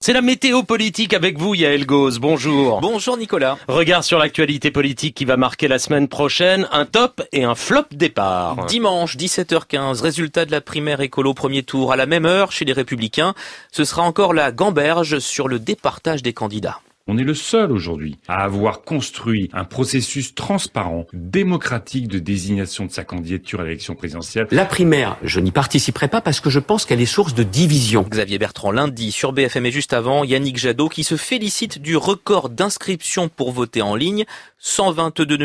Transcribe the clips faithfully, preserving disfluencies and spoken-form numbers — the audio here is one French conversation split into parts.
C'est la météo politique avec vous, Yael Gauz. Bonjour. Bonjour Nicolas. Regard sur l'actualité politique qui va marquer la semaine prochaine, un top et un flop départ. Dimanche, dix-sept heures quinze, résultat de la primaire écolo premier tour. À la même heure, chez les Républicains, ce sera encore la gamberge sur le départage des candidats. On est le seul aujourd'hui à avoir construit un processus transparent, démocratique de désignation de sa candidature à l'élection présidentielle. La primaire, je n'y participerai pas parce que je pense qu'elle est source de division. Xavier Bertrand lundi sur B F M et juste avant, Yannick Jadot qui se félicite du record d'inscriptions pour voter en ligne. cent vingt-deux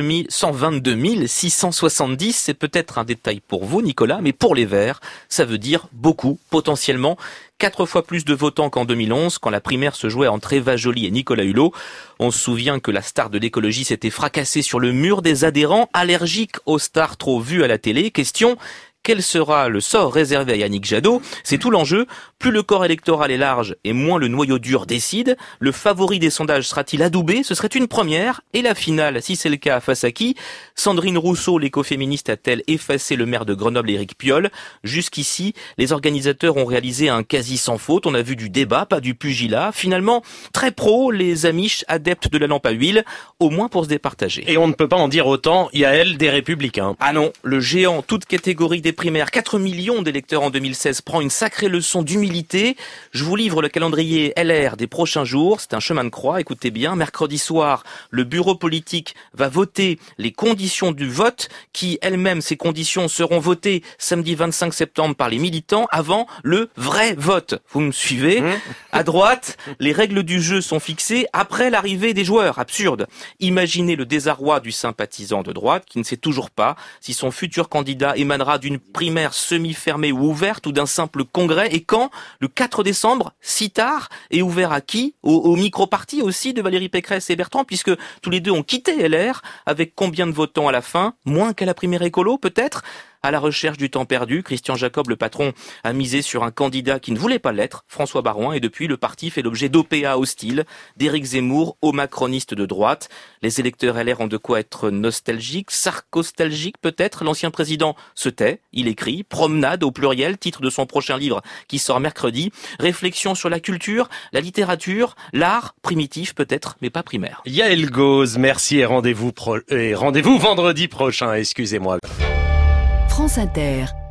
mille six cent soixante-dix, c'est peut-être un détail pour vous Nicolas, mais pour les Verts, ça veut dire beaucoup, potentiellement. Quatre fois plus de votants qu'en deux mille onze, quand la primaire se jouait entre Eva Joly et Nicolas Hulot. On se souvient que la star de l'écologie s'était fracassée sur le mur des adhérents, allergiques aux stars trop vues à la télé. Question: quel sera le sort réservé à Yannick Jadot? C'est tout l'enjeu. Plus le corps électoral est large et moins le noyau dur décide. Le favori des sondages sera-t-il adoubé? Ce serait une première. Et la finale, si c'est le cas, face à qui? Sandrine Rousseau, l'écoféministe, a-t-elle effacé le maire de Grenoble, Éric Piolle? Jusqu'ici, les organisateurs ont réalisé un quasi sans faute. On a vu du débat, pas du pugilat. Finalement, très pro, les amiches adeptes de la lampe à huile, au moins pour se départager. Et on ne peut pas en dire autant, Yael, des Républicains. Ah non, le géant, toute catégorie des primaires, quatre millions d'électeurs en deux mille seize, prend une sacrée leçon d'humilité. Je vous livre le calendrier L R des prochains jours. C'est un chemin de croix, écoutez bien. Mercredi soir, le bureau politique va voter les conditions du vote, qui elles-mêmes, ces conditions, seront votées samedi vingt-cinq septembre par les militants avant le vrai vote. Vous me suivez? À droite, les règles du jeu sont fixées après l'arrivée des joueurs. Absurde. Imaginez le désarroi du sympathisant de droite qui ne sait toujours pas si son futur candidat émanera d'une primaire semi-fermée ou ouverte ou d'un simple congrès. Et quand? Le quatre décembre, si tard, et ouvert à qui? Au, au micro-parti aussi de Valérie Pécresse et Bertrand, puisque tous les deux ont quitté L R. Avec combien de votants à la fin? Moins qu'à la primaire écolo, peut-être? À la recherche du temps perdu, Christian Jacob, le patron, a misé sur un candidat qui ne voulait pas l'être, François Baroin, et depuis, le parti fait l'objet d'O P A hostiles, d'Éric Zemmour aux macronistes de droite. Les électeurs L R ont de quoi être nostalgiques, sarcostalgiques peut-être. L'ancien président se tait, il écrit « Promenade » au pluriel, titre de son prochain livre qui sort mercredi. Réflexion sur la culture, la littérature, l'art, primitif peut-être, mais pas primaire. Yael Gauz, merci et rendez-vous pro- et rendez-vous vendredi prochain, excusez-moi. France Inter.